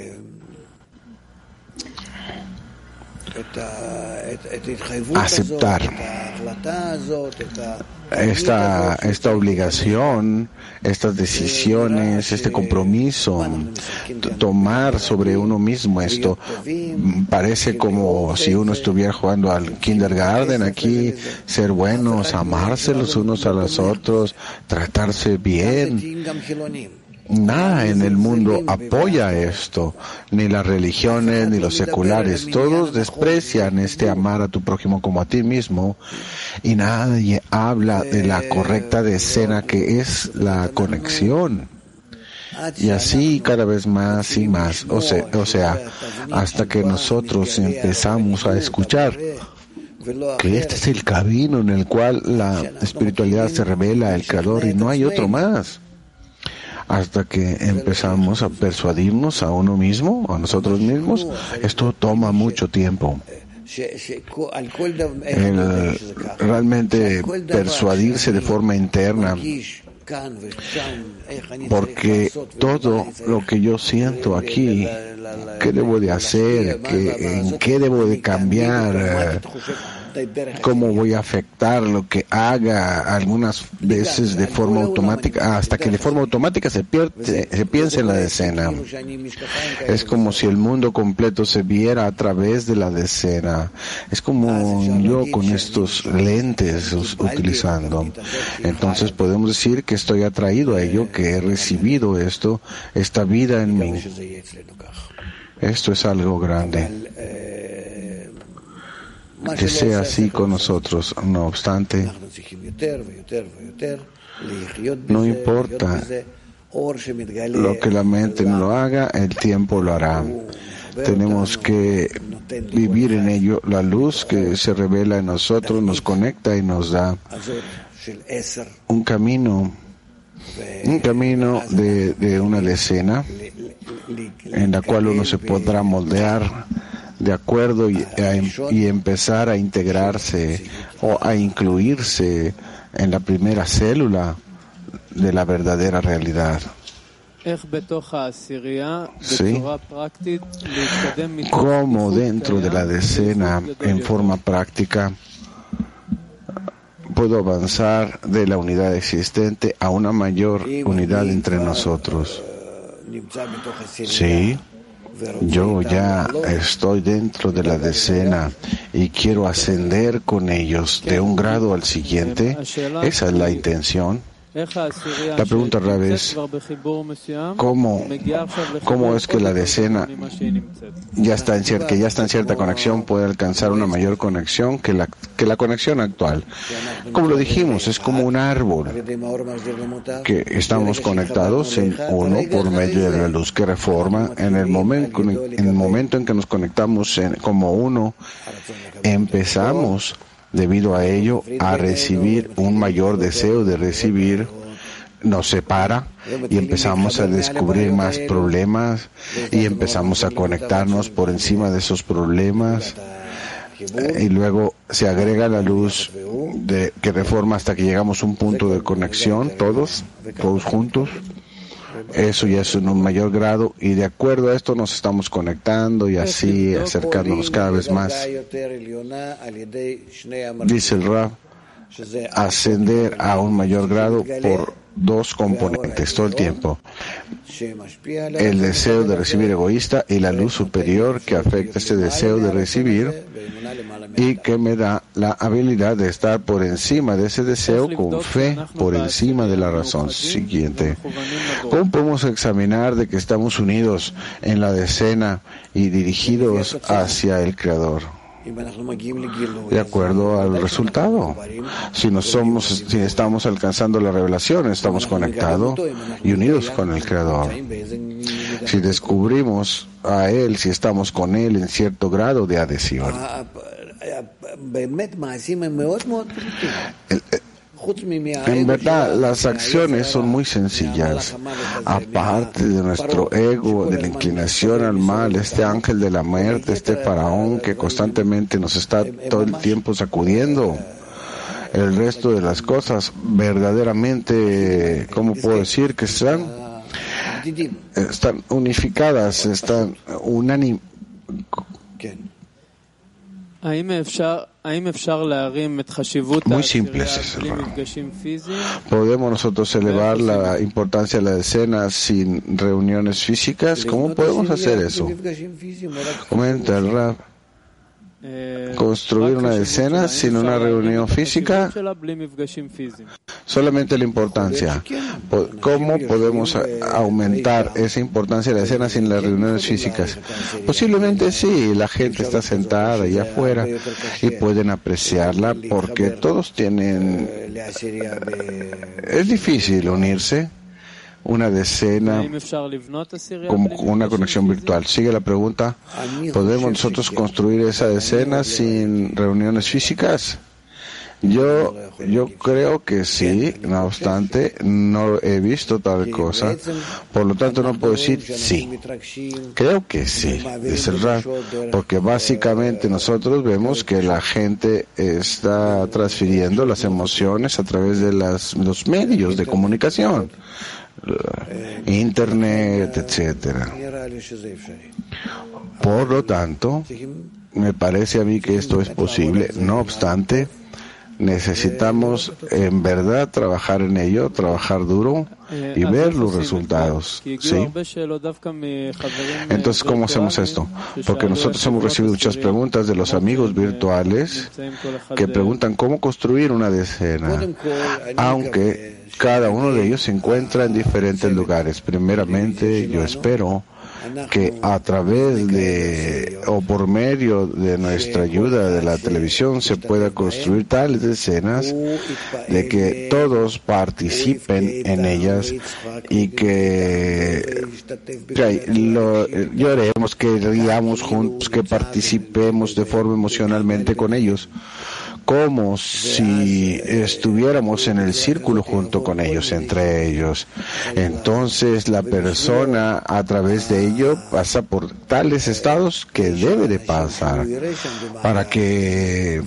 aceptar esta, esta obligación, estas decisiones, este compromiso, t- tomar sobre uno mismo esto. Parece como si uno estuviera jugando al kindergarten aquí, ser buenos, amarse los unos a los otros, tratarse bien. Nada en el mundo apoya esto, ni las religiones, ni los seculares. Todos desprecian este amar a tu prójimo como a ti mismo, y nadie habla de la correcta decena, que es la conexión. Y así cada vez más y más, o sea, o sea, hasta que nosotros empezamos a escuchar que este es el camino en el cual la espiritualidad se revela al Creador y no hay otro más. Hasta que empezamos a persuadirnos a uno mismo, a nosotros mismos, esto toma mucho tiempo. El realmente persuadirse de forma interna, porque todo lo que yo siento aquí, ¿qué debo de hacer? ¿Qué, ¿En qué debo de cambiar? ¿Cómo voy a afectar lo que haga algunas veces de forma automática, hasta que de forma automática se, pierde, se piense en la decena? Es como si el mundo completo se viera a través de la decena. Es como yo con estos lentes utilizando. Entonces podemos decir que estoy atraído a ello, que he recibido esto, esta vida en mí. Esto es algo grande. Que sea así con nosotros. No obstante, no importa Lo que la mente no lo haga, el tiempo lo hará. Tenemos que vivir en ello. La luz que se revela en nosotros nos conecta y nos da un camino, un camino de, de una decena en la cual uno se podrá moldear de acuerdo y, a, y empezar a integrarse o a incluirse en la primera célula de la verdadera realidad. Sí. Cómo dentro de la decena, en forma práctica, puedo avanzar de la unidad existente a una mayor unidad entre nosotros. Sí. Yo ya estoy dentro de la decena y quiero ascender con ellos de un grado al siguiente. Esa es la intención. La pregunta, Rab, es ¿cómo, cómo es que la decena ya está en cierta, que ya está en cierta conexión puede alcanzar una mayor conexión que la, que la conexión actual? Como lo dijimos, es como un árbol que estamos conectados en uno por medio de la luz que reforma. En el momento en, el momento en que nos conectamos en, como uno, empezamos debido a ello a recibir un mayor deseo de recibir, nos separa y empezamos a descubrir más problemas y empezamos a conectarnos por encima de esos problemas y luego se agrega la luz de, que reforma hasta que llegamos a un punto de conexión todos, todos juntos. Eso ya es en un mayor grado y de acuerdo a esto nos estamos conectando y así acercándonos cada vez más. Dice el Rab, ascender a un mayor grado por dos componentes todo el tiempo: el deseo de recibir egoísta y la luz superior que afecta este deseo de recibir y que me da la habilidad de estar por encima de ese deseo con fe, por encima de la razón. Siguiente, ¿cómo podemos examinar de que estamos unidos en la decena y dirigidos hacia el Creador? De acuerdo al resultado. Si no somos, si estamos alcanzando la revelación, estamos conectados y unidos con el Creador. Si descubrimos a Él, si estamos con Él en cierto grado de adhesión. El, En verdad, las acciones son muy sencillas. Aparte de nuestro ego, de la inclinación al mal, este ángel de la muerte, este faraón que constantemente nos está todo el tiempo sacudiendo, el resto de las cosas verdaderamente, ¿cómo puedo decir? Que están, están unificadas, están unánimes. Muy simples es el Rab. ¿Podemos nosotros elevar la importancia de la decena sin reuniones físicas? ¿Cómo podemos hacer eso? Comenta el Rab. Construir una decena sin una reunión física, solamente la importancia. ¿Cómo podemos aumentar esa importancia de la decena sin las reuniones físicas? Posiblemente sí, la gente está sentada allá afuera y pueden apreciarla porque todos tienen... Es difícil unirse. Una decena como una conexión virtual. Sigue la pregunta, ¿podemos nosotros construir esa decena sin reuniones físicas? Yo, yo creo que sí, no obstante, no he visto tal cosa, por lo tanto no puedo decir sí. Creo que sí, dice el Rab, porque básicamente nosotros vemos que la gente está transfiriendo las emociones a través de las, los medios de comunicación. Internet, etcétera. Por lo tanto, me parece a mí que esto es posible. No obstante, necesitamos en verdad trabajar en ello, trabajar duro y ver los resultados. ¿Sí? Entonces, ¿cómo hacemos esto? Porque nosotros hemos recibido muchas preguntas de los amigos virtuales que preguntan cómo construir una decena, aunque cada uno de ellos se encuentra en diferentes lugares. Primeramente, yo espero que a través de o por medio de nuestra ayuda de la televisión se pueda construir tales escenas de que todos participen en ellas y que, que lo, lloremos, que riamos juntos, que participemos de forma emocionalmente con ellos, como si estuviéramos en el círculo junto con ellos, entre ellos. Entonces la persona a través de ello pasa por tales estados que debe de pasar para que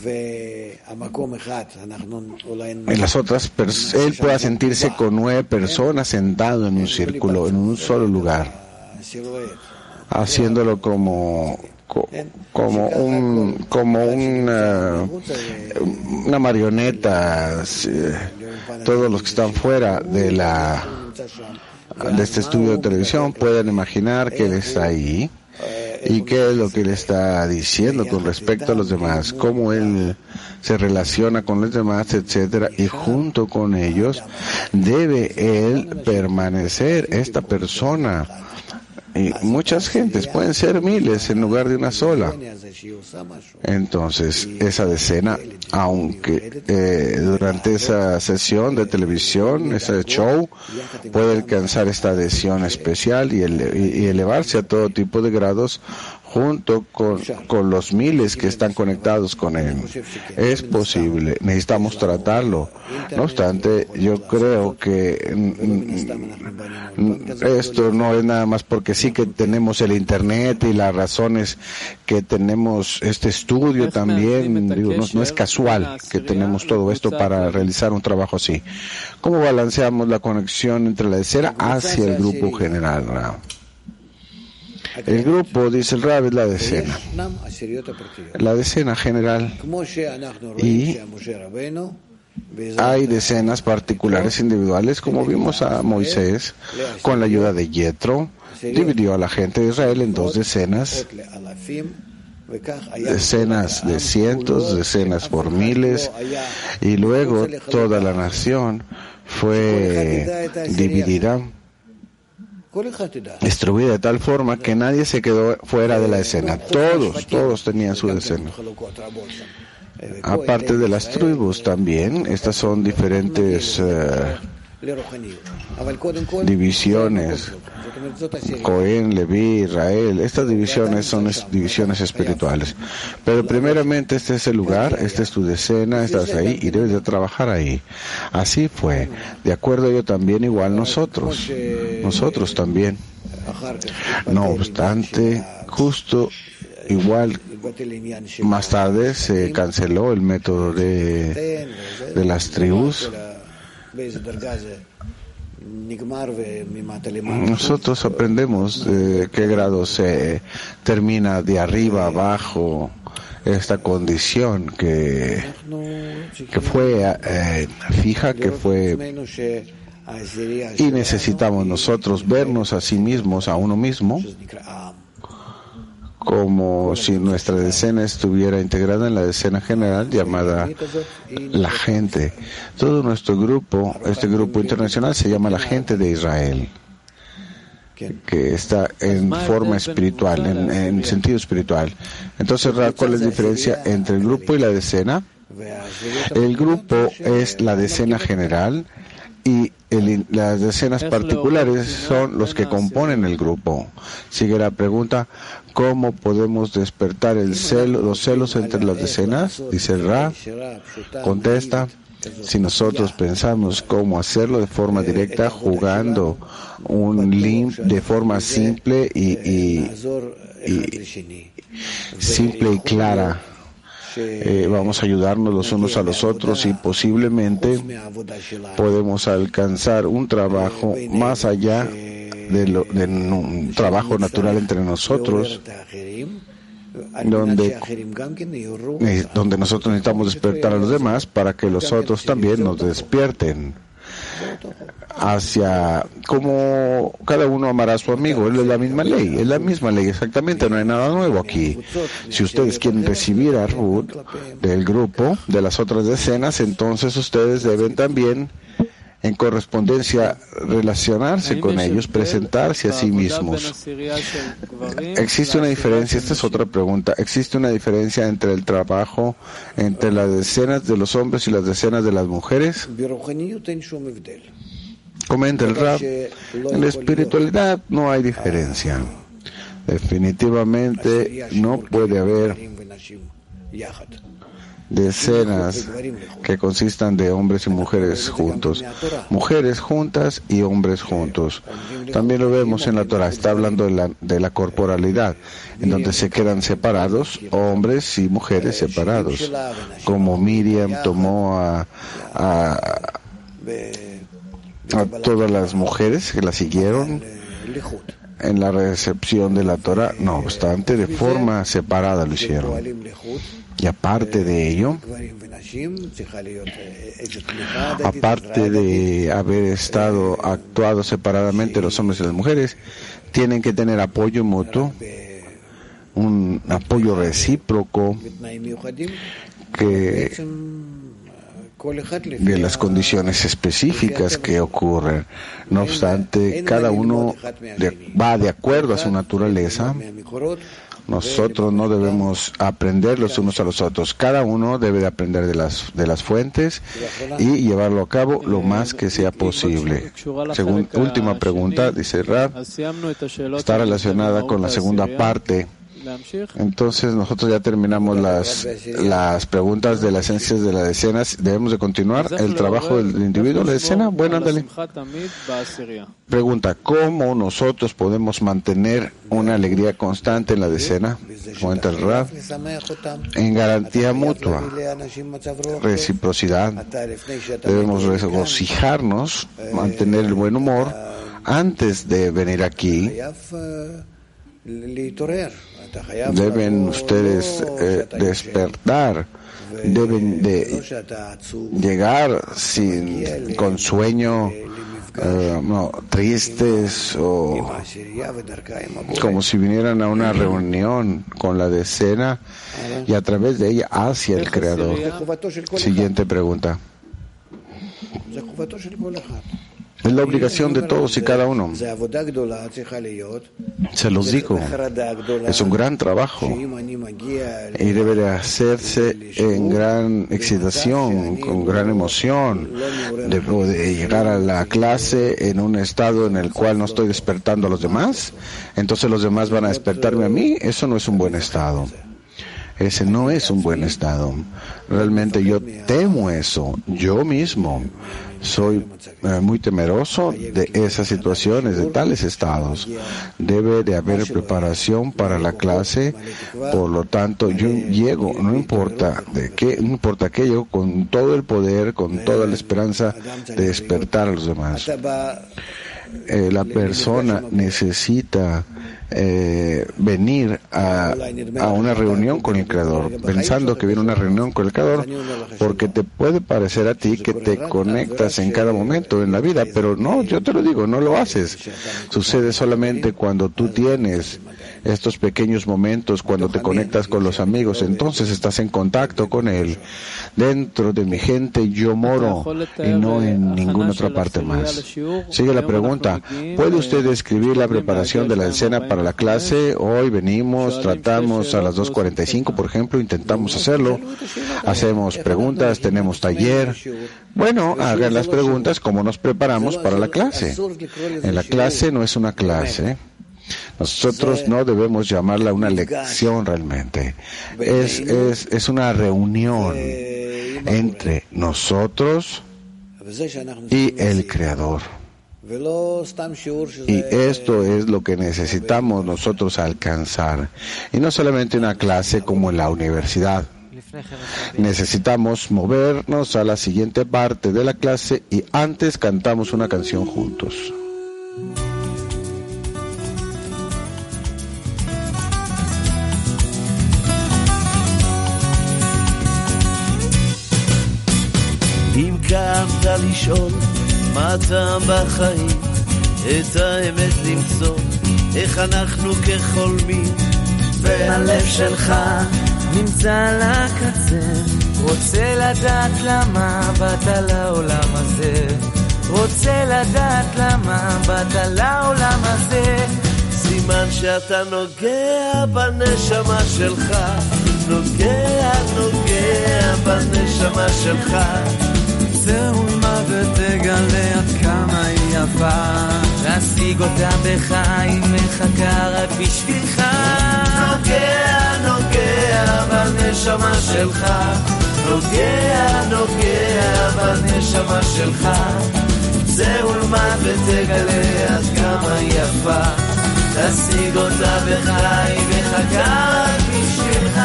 en las otras pers- él pueda sentirse con nueve personas sentado en un círculo, en un solo lugar, haciéndolo como como un como una, una marioneta. Todos los que están fuera de la de este estudio de televisión pueden imaginar que él está ahí y qué es lo que él está diciendo con respecto a los demás, cómo él se relaciona con los demás, etcétera, y junto con ellos debe él permanecer, esta persona. Y muchas gentes, pueden ser miles en lugar de una sola. Entonces, esa decena, aunque eh, durante esa sesión de televisión, ese show, puede alcanzar esta adhesión especial y, ele- y elevarse a todo tipo de grados junto con, con los miles que están conectados con él. Es posible, necesitamos tratarlo. No obstante, yo creo que mm, mm, esto no es nada más porque sí que tenemos el Internet y las razones que tenemos este estudio también, digo, no, no es casual que tenemos todo esto para realizar un trabajo así. ¿Cómo balanceamos la conexión entre la escena hacia el grupo general, ¿no? El grupo, dice el Rab, es la decena, la decena general, y hay decenas particulares individuales, como vimos a Moisés, con la ayuda de Yetro, dividió a la gente de Israel en dos decenas, decenas de cientos, decenas por miles, y luego toda la nación fue dividida, distribuida de tal forma que nadie se quedó fuera de la escena. Todos, todos tenían su decena. Aparte de las tribus también, estas son diferentes uh, divisiones. Cohen, Leví, Israel, estas divisiones son es, divisiones espirituales. Pero primeramente este es el lugar, esta es tu decena, estás ahí y debes de trabajar ahí. Así fue. De acuerdo a ello también igual nosotros, nosotros también. No obstante, justo igual más tarde se canceló el método de, de las tribus. Nosotros aprendemos de qué grado se termina de arriba abajo esta condición que, que fue eh, fija, que fue, y necesitamos nosotros vernos a sí mismos, a uno mismo, como si nuestra decena estuviera integrada en la decena general llamada la gente. Todo nuestro grupo, este grupo internacional, se llama la gente de Israel, que está en forma espiritual, en, en sentido espiritual. Entonces, ¿cuál es la diferencia entre el grupo y la decena? El grupo es la decena general y el, las decenas particulares son los que componen el grupo. Sigue la pregunta: ¿cómo podemos despertar el celo, los celos entre las decenas? Dice el Ra. Contesta: si nosotros pensamos cómo hacerlo de forma directa, jugando un limp de forma simple y, y, y simple y clara, Eh, vamos a ayudarnos los unos a los otros y posiblemente podemos alcanzar un trabajo más allá de, lo, de un trabajo natural entre nosotros, donde, eh, donde nosotros necesitamos despertar a los demás para que los otros también nos despierten hacia como cada uno amará a su amigo. Es la misma ley, es la misma ley exactamente, no hay nada nuevo aquí. Si ustedes quieren recibir a Ruth del grupo, de las otras decenas, entonces ustedes deben también en correspondencia relacionarse con ellos, presentarse a sí mismos. ¿Existe una diferencia? Esta es otra pregunta. ¿Existe una diferencia entre el trabajo entre las decenas de los hombres y las decenas de las mujeres? Comenta el Rab, en la espiritualidad no hay diferencia. Definitivamente no puede haber decenas que consistan de hombres y mujeres juntos, mujeres juntas y hombres juntos. También lo vemos en la Torah, está hablando de la, de la corporalidad, en donde se quedan separados, hombres y mujeres separados, como Miriam tomó a, a, a todas las mujeres que la siguieron en la recepción de la Torah, no obstante, de forma separada lo hicieron. Y aparte de ello, aparte de haber estado actuado separadamente los hombres y las mujeres, tienen que tener apoyo mutuo, un apoyo recíproco que de las condiciones específicas que ocurren. No obstante, cada uno de, va de acuerdo a su naturaleza. Nosotros no debemos aprender los unos a los otros. Cada uno debe de aprender de las de las fuentes y llevarlo a cabo lo más que sea posible. Según última pregunta, dice Rab, está relacionada con la segunda parte. Entonces nosotros ya terminamos las las preguntas de las esencias de las decenas. Debemos de continuar el trabajo del individuo, la decena. Bueno, ándale. Pregunta, ¿cómo nosotros podemos mantener una alegría constante en la decena? Cuenta el Rab, en garantía mutua, reciprocidad. Debemos regocijarnos, mantener el buen humor antes de venir aquí. Deben ustedes eh, despertar, deben de llegar sin con sueño, eh, no, tristes o como si vinieran a una reunión con la decena y a través de ella hacia el Creador. Siguiente pregunta. Es la obligación de todos y cada uno. Se los digo, es un gran trabajo y debe de hacerse en gran excitación, con gran emoción. Debo de llegar a la clase en un estado en el cual no estoy despertando a los demás, entonces los demás van a despertarme a mí. Eso no es un buen estado. Ese no es un buen estado. Realmente yo temo eso, yo mismo. Soy eh, muy temeroso de esas situaciones, de tales estados. Debe de haber preparación para la clase, por lo tanto yo llego, no importa de qué, no importa qué, llego con todo el poder, con toda la esperanza de despertar a los demás. Eh, la persona necesita eh, venir a, a una reunión con el Creador, pensando que viene una reunión con el Creador, porque te puede parecer a ti que te conectas en cada momento en la vida, pero no, yo te lo digo, no lo haces. Sucede solamente cuando tú tienes estos pequeños momentos, cuando te conectas con los amigos, entonces estás en contacto con Él. Dentro de mi gente yo moro y no en ninguna otra parte más. Sigue la pregunta, ¿puede usted describir la preparación de la escena para la clase? Hoy venimos, tratamos a las dos cuarenta y cinco, por ejemplo, intentamos hacerlo. Hacemos preguntas, tenemos taller. Bueno, hagan las preguntas, ¿cómo nos preparamos para la clase? En la clase no es una clase. Nosotros no debemos llamarla una lección realmente. Es, es, es una reunión entre nosotros y el Creador. Y esto es lo que necesitamos nosotros alcanzar. Y no solamente una clase como en la universidad. Necesitamos movernos a la siguiente parte de la clase y antes cantamos una canción juntos. אם קמת לשאול מה טעם בחיים, את האמת למצוא, איך אנחנו כחולמים, והלב שלך נמצא על הקצה, רוצה לדעת למה באת לעולם הזה, רוצה לדעת למה באת לעולם הזה, סימן שאתה נוגע בנשמה שלך, נוגע, נוגע בנשמה שלך. זהו מה ותגלה עד כמה היא יפה, להשיג אותה בך היא מחכה רק בשבילך. נוגע, נוגע בנשמה שלך, נוגע, נוגע בנשמה שלך. זהו מה ותגלה עד כמה היא יפה, להשיג אותה בך היא מחכה רק בשבילך.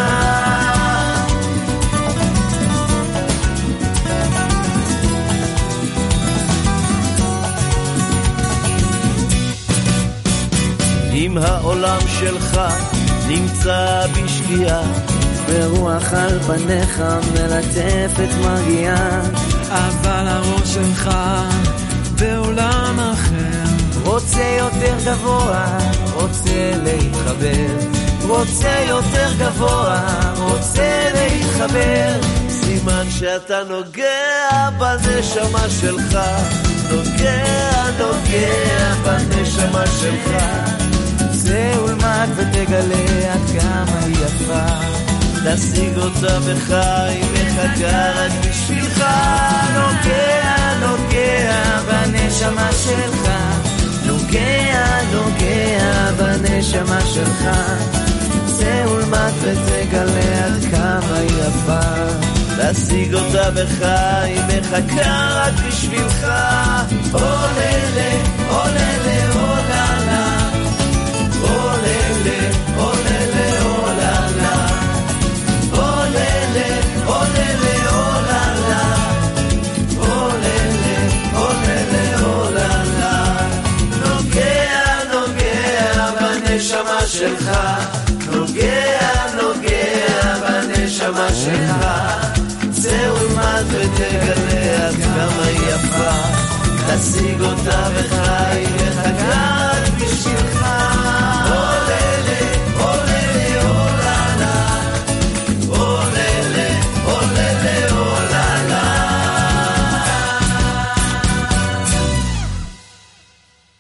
אם העולם שלך נמצא בשקיעה, ברוח על פניך מלטפת מגיעה, אבל הראש שלך בעולם אחר, רוצה יותר גבוה, רוצה להתחבר, רוצה יותר גבוה, רוצה להתחבר. סימן שאתה נוגע בנשמה שלך, נוגע, נוגע בנשמה שלך. זהו אלמד ותגלה עד כמה היא יפה, תשיג אותה בך היא מחכה רק בשבילך. נוגע, נוגע בנשמה שלך, נוגע, נוגע בנשמה שלך. זהו אלמד ותגלה עד כמה היא יפה, תשיג אותה בך היא מחכה רק בשבילך. עוללה, עוללה, עוללה, עוללה, עוללה, עוללה, עוללה, עוללה, עוללה, עוללה, עוללה, עוללה. נוגע, נוגע בנשמה שלך, נוגע, נוגע בנשמה שלך. זהו אלמד ותגלה עד כמה היא יפה, תשיג אותה בך היא מחכה רק בשבילך.